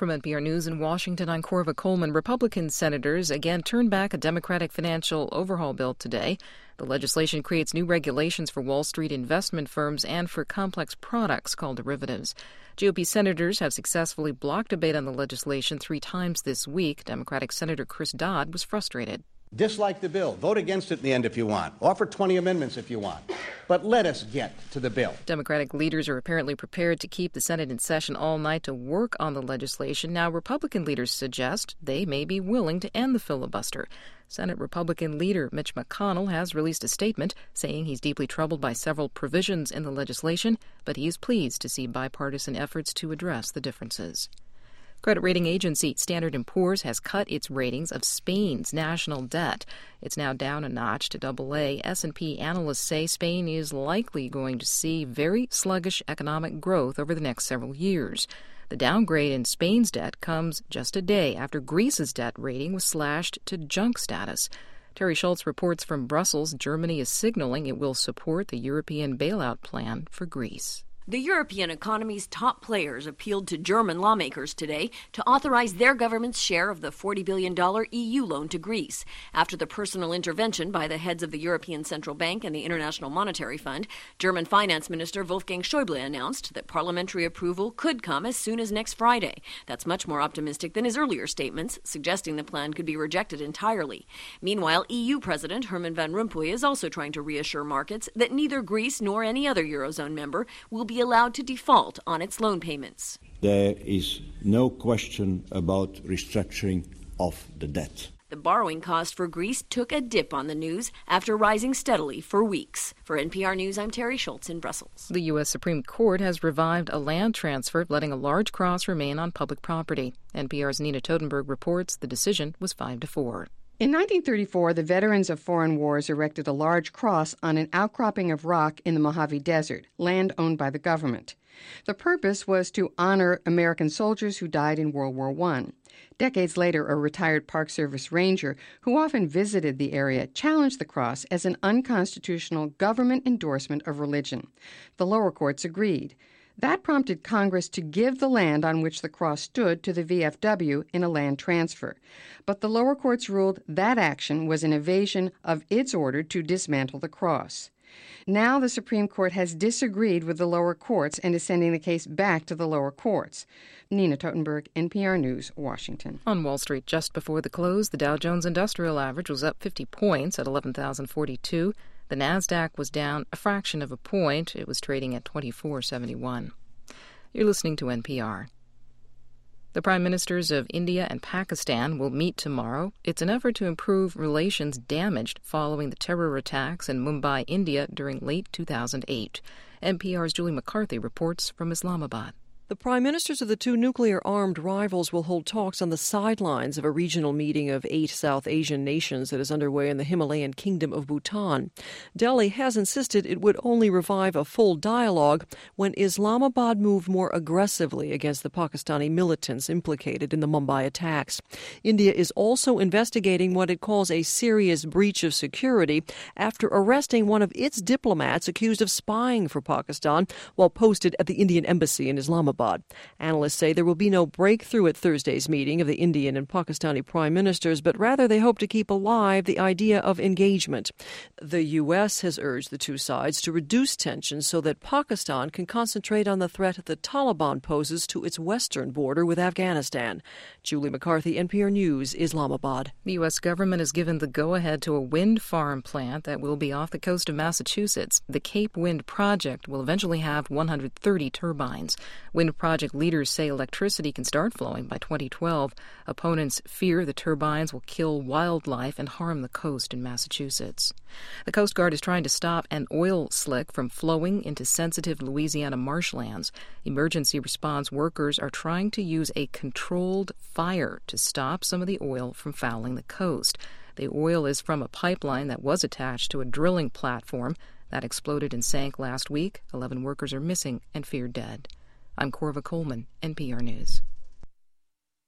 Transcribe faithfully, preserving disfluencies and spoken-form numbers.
From N P R News in Washington, I'm Corva Coleman. Republican senators again turned back a Democratic financial overhaul bill today. The legislation creates new regulations for Wall Street investment firms and for complex products called derivatives. G O P senators have successfully blocked debate on the legislation three times this week. Democratic Senator Chris Dodd was frustrated. Dislike the bill. Vote against it in the end if you want. Offer twenty amendments if you want. But let us get to the bill. Democratic leaders are apparently prepared to keep the Senate in session all night to work on the legislation. Now, Republican leaders suggest they may be willing to end the filibuster. Senate Republican leader Mitch McConnell has released a statement saying he's deeply troubled by several provisions in the legislation, but he is pleased to see bipartisan efforts to address the differences. Credit rating agency Standard and Poor's has cut its ratings of Spain's national debt. It's now down a notch to double A. S and P analysts say Spain is likely going to see very sluggish economic growth over the next several years. The downgrade in Spain's debt comes just a day after Greece's debt rating was slashed to junk status. Terry Schultz reports from Brussels Germany is signaling it will support the European bailout plan for Greece. The European economy's top players appealed to German lawmakers today to authorize their government's share of the forty billion dollars E U loan to Greece. After the personal intervention by the heads of the European Central Bank and the International Monetary Fund, German Finance Minister Wolfgang Schäuble announced that parliamentary approval could come as soon as next Friday. That's much more optimistic than his earlier statements, suggesting the plan could be rejected entirely. Meanwhile, E U President Herman Van Rompuy is also trying to reassure markets that neither Greece nor any other Eurozone member will be allowed to default on its loan payments. There is no question about restructuring of the debt. The borrowing cost for Greece took a dip on the news after rising steadily for weeks. For N P R News, I'm Terry Schultz in Brussels. The U S Supreme Court has revived a land transfer letting a large cross remain on public property. N P R's Nina Totenberg reports the decision was five to four. In nineteen thirty-four, the veterans of foreign wars erected a large cross on an outcropping of rock in the Mojave Desert, land owned by the government. The purpose was to honor American soldiers who died in World War One. Decades later, a retired Park Service ranger who often visited the area challenged the cross as an unconstitutional government endorsement of religion. The lower courts agreed. That prompted Congress to give the land on which the cross stood to the V F W in a land transfer. But the lower courts ruled that action was an evasion of its order to dismantle the cross. Now the Supreme Court has disagreed with the lower courts and is sending the case back to the lower courts. Nina Totenberg, N P R News, Washington. On Wall Street, just before the close, the Dow Jones Industrial Average was up fifty points at eleven thousand forty-two. The Nasdaq was down a fraction of a point. It was trading at twenty-four seventy-one. You're listening to N P R. The prime ministers of India and Pakistan will meet tomorrow. It's an effort to improve relations damaged following the terror attacks in Mumbai, India during late two thousand eight. N P R's Julie McCarthy reports from Islamabad. The prime ministers of the two nuclear-armed rivals will hold talks on the sidelines of a regional meeting of eight South Asian nations that is underway in the Himalayan kingdom of Bhutan. Delhi has insisted it would only revive a full dialogue when Islamabad moved more aggressively against the Pakistani militants implicated in the Mumbai attacks. India is also investigating what it calls a serious breach of security after arresting one of its diplomats accused of spying for Pakistan while posted at the Indian embassy in Islamabad. Analysts say there will be no breakthrough at Thursday's meeting of the Indian and Pakistani prime ministers, but rather they hope to keep alive the idea of engagement. The U S has urged the two sides to reduce tensions so that Pakistan can concentrate on the threat the Taliban poses to its western border with Afghanistan. Julie McCarthy, N P R News, Islamabad. The U S government has given the go-ahead to a wind farm plant that will be off the coast of Massachusetts. The Cape Wind project will eventually have one hundred thirty turbines. Wind project leaders say electricity can start flowing by twenty twelve. Opponents fear the turbines will kill wildlife and harm the coast in Massachusetts. The Coast Guard is trying to stop an oil slick from flowing into sensitive Louisiana marshlands. Emergency response workers are trying to use a controlled fire to stop some of the oil from fouling the coast. The oil is from a pipeline that was attached to a drilling platform that exploded and sank last week. Eleven workers are missing and feared dead. I'm Corva Coleman, N P R News.